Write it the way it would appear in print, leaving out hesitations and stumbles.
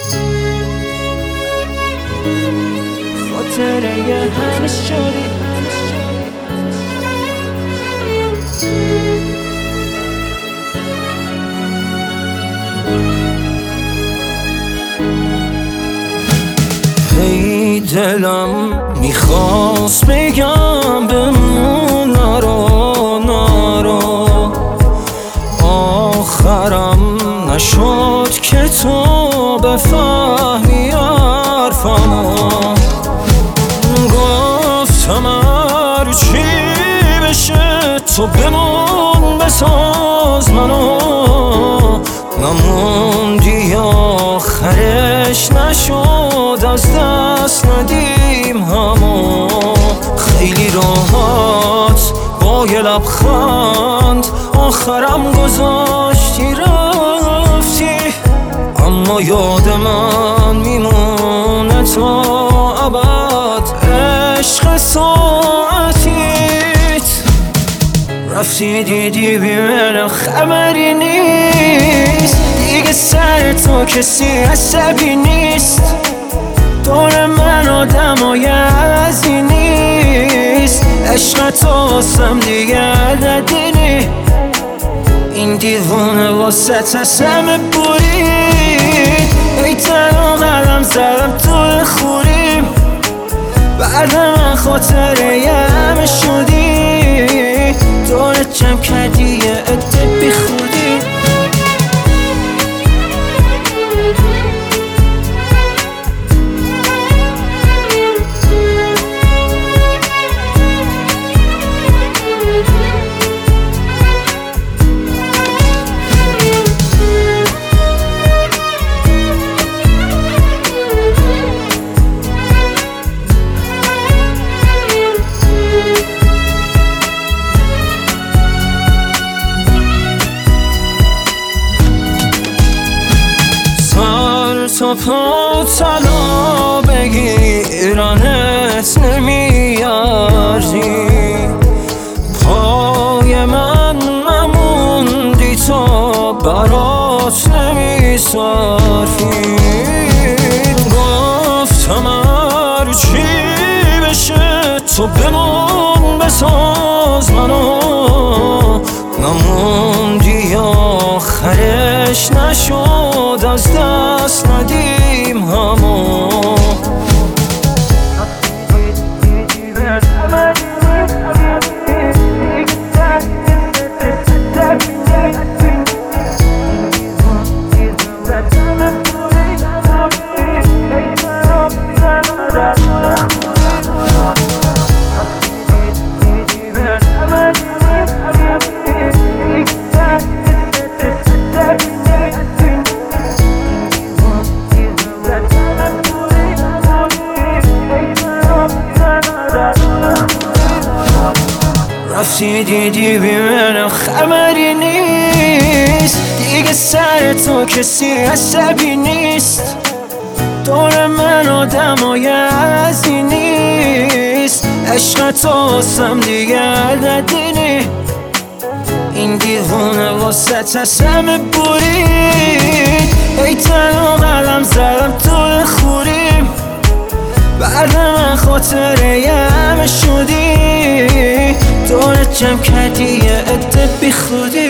خاطره همه شدی هی دلم میخواست بگم بمون نرو آخرم نشد که تو بفهمی حرفمو گفتم هر چی بشه تو بمون بساز منو نموندی آخرش نشد از دست ندیم همو خیلی راحت با یه لبخند آخرم گذاشتی رفتی اما یاد من میمونه تا ابد عشق ساعتیت رفتی دیدی بیمن خبری نیست دیگه سر تو کسی عصبی نیست دور من آدمای عوضی نیست عشق تو واسم دیگه عددی نی این دیوونه واسه تسمه برید ای تنها قدم زدم تو خوریم بعد من خاطره همه شدی دورت جمع کردی یه عده بی خودی تا پا طلا بگیرنت نمیارزی پای من نموندی تا برات نمیصرفی گفتم هر چی بشه تو بمون بساز منو نموندی آخرش نشد از دست ندیم همو رفتی دیدی بیمن خبری نیست دیگه سر تو کسی عصبی نیست دور من آدمای عوضی نیست عشق تو واسم دیگه عددی نی این دیوونه واسه تسمه برید ای تنها قدم زدم تو خوریم بعد من خاطره همه شدی دورت جمع کردی یه عده بی خودی